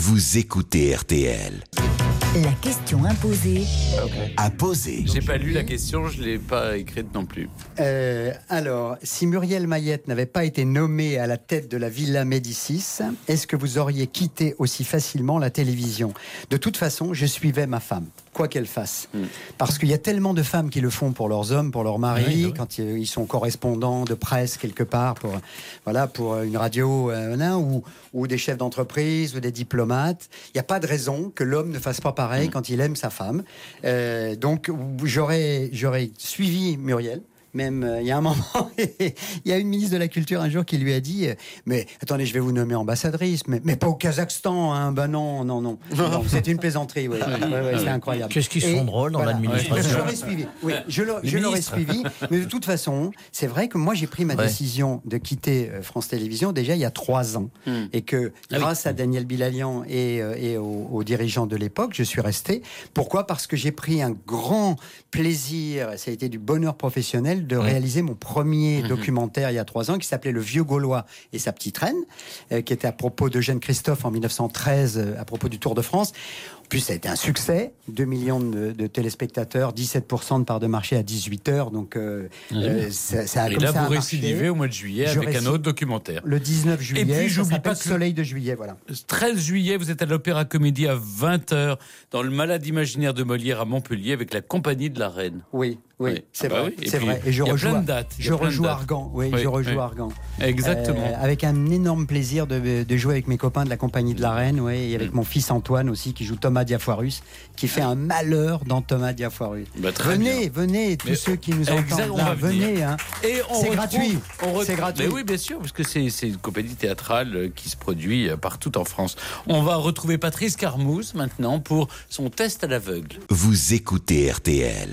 Vous écoutez RTL. La question imposée. À poser. J'ai pas lu la question, je l'ai pas écrite non plus. Alors, si Muriel Mayette n'avait pas été nommée à la tête de la Villa Médicis, est-ce que vous auriez quitté aussi facilement la télévision ? De toute façon, je suivais ma femme, quoi qu'elle fasse. Parce qu'il y a tellement de femmes qui le font pour leurs hommes, pour leurs maris, quand ils sont correspondants de presse quelque part, pour une radio ou des chefs d'entreprise ou des diplomates. Il n'y a pas de raison que l'homme ne fasse pas pareil quand il aime sa femme. Donc, j'aurais suivi Muriel. Même, il y a un moment, il y a une ministre de la Culture un jour qui lui a dit mais attendez, je vais vous nommer ambassadrice, mais pas au Kazakhstan, hein. Ben non, c'était une plaisanterie, ouais, c'est incroyable. Qu'est-ce qu'ils sont drôles dans l'administration. Je l'aurais suivi, je l'aurais suivi, mais de toute façon, c'est vrai que moi j'ai pris ma décision de quitter France Télévisions déjà il y a 3 ans, et que grâce à Daniel Bilalian et aux dirigeants de l'époque, je suis resté. Pourquoi ? Parce que j'ai pris un grand plaisir, ça a été du bonheur professionnel de réaliser mon premier documentaire il y a 3 ans qui s'appelait Le Vieux Gaulois et sa petite reine, qui était à propos d'Eugène Christophe en 1913 à propos du Tour de France. En plus, ça a été un succès, 2 millions de téléspectateurs, 17% de part de marché à 18h, donc ça a et comme là, ça vous a récidivez au mois de juillet avec un autre documentaire. Le 19 juillet, et puis, ça j'oublie s'appelle pas que Soleil de juillet, voilà. 13 juillet, vous êtes à l'Opéra Comédie à 20h dans le Malade imaginaire de Molière à Montpellier avec la Compagnie de la Reine. Oui, c'est vrai. Et c'est puis, vrai. Et je il y a rejoue, plein de dates. je rejoue Argan. Je rejoue Argan. Exactement. Avec un énorme plaisir de jouer avec mes copains de la Compagnie de la Reine, et avec mon fils Antoine aussi, qui joue Thomas Diafoirus, qui fait un malheur dans Thomas Diafoirus. Venez, tous ceux qui nous entendent là, venez. Hein. C'est gratuit. C'est gratuit. Mais oui, bien sûr, parce que c'est une compagnie théâtrale qui se produit partout en France. On va retrouver Patrice Carmouze maintenant pour son test à l'aveugle. Vous écoutez RTL.